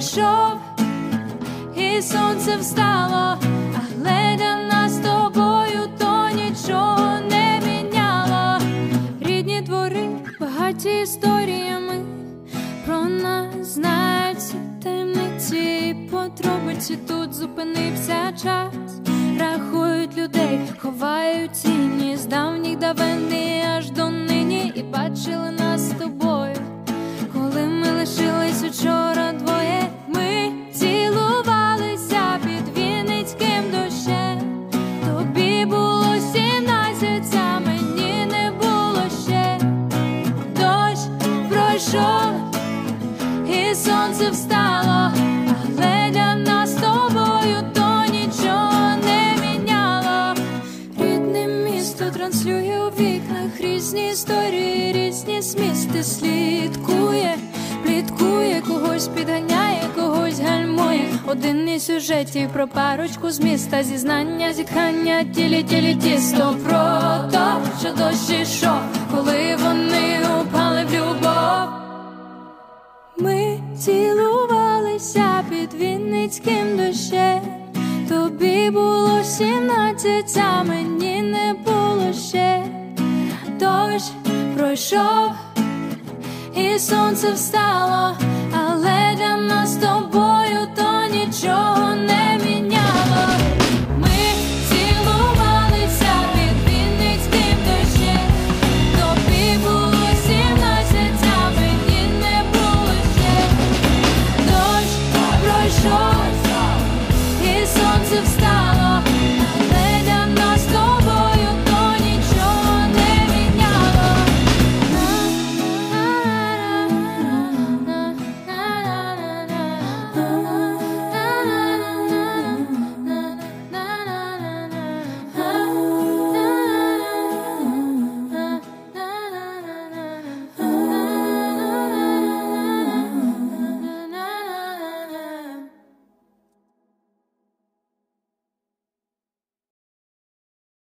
пройшов, і сонце встало, а глядя нас з тобою, то нічого не міняло. Рідні двори багаті історіями, про нас знають всі таємниці, подробиці. Тут зупинився час, рахують людей, ховають тіні з давніх давен аж до нині. І бачили нас з тобою, коли ми лишились учора двоє. Ми цілувалися під вінницьким дощем. Тобі було 17, а мені не було ще. Дощ пройшов, і сонце встало, а глядя нас з тобою, то нічого не міняло. Рідне місто транслює у вікнах різні історії, різні змісти. Слідкує, пліткує, когось підганяє, когось гальмує. Один із сюжетів про парочку з міста, зізнання, зітхання, тілі тісто. Про то, що дощ ішов, коли вони упали в любов. Ми цілувалися під вінницьким дощем. Тобі було 17, а мені не було ще. Дощ пройшов, і сонце встало,